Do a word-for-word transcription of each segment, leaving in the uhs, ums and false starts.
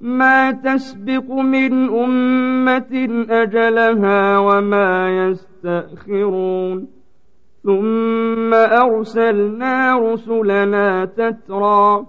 ما تسبق من أمة أجلها وما يستأخرون ثم أرسلنا رسلنا تترى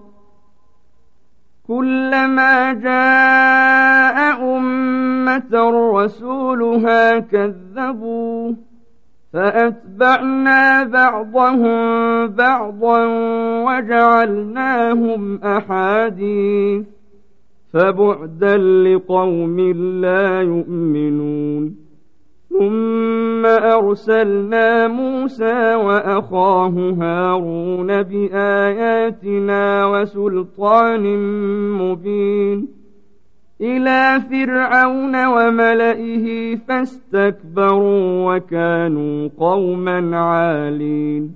كلما جاء أمة رسولها كذبوا فأتبعنا بعضهم بعضا وجعلناهم أحاديث فبعدا لقوم لا يؤمنون ثم أرسلنا موسى وأخاه هارون بآياتنا وسلطان مبين إلى فرعون وملئه فاستكبروا وكانوا قوما عالين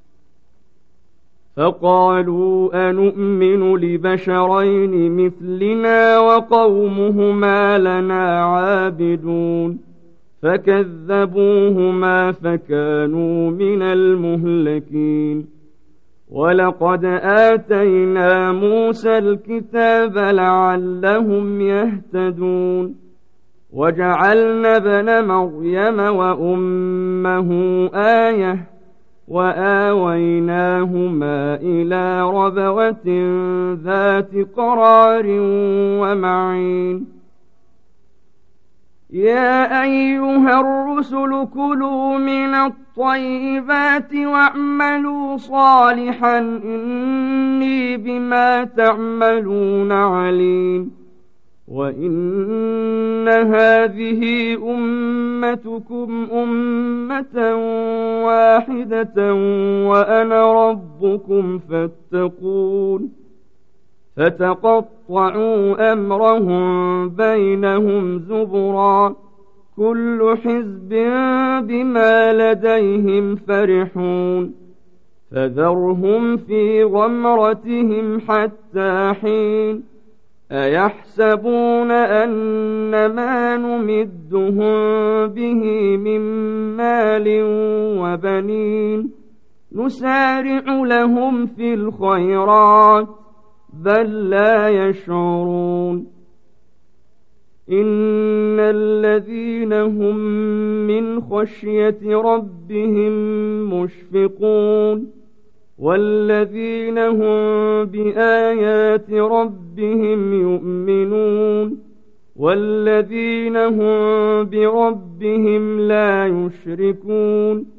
فقالوا أنؤمن لبشرين مثلنا وقومهما لنا عابدون فكذبوهما فكانوا من المهلكين ولقد آتينا موسى الكتاب لعلهم يهتدون وجعلنا ابن مريم وأمه آية وآويناهما إلى ربوة ذات قرار ومعين يا أيها الرسل كلوا من الطيبات واعملوا صالحا إني بما تعملون عليم وإن هذه أمتكم أمة واحدة وأنا ربكم فاتقون فتقطعوا أمرهم بينهم زبرا كل حزب بما لديهم فرحون فذرهم في غمرتهم حتى حين أيحسبون أن ما نمدهم به من مال وبنين نسارع لهم في الخيرات بل لا يشعرون إن الذين هم من خشية ربهم مشفقون والذين هم بآيات ربهم يؤمنون والذين هم بربهم لا يشركون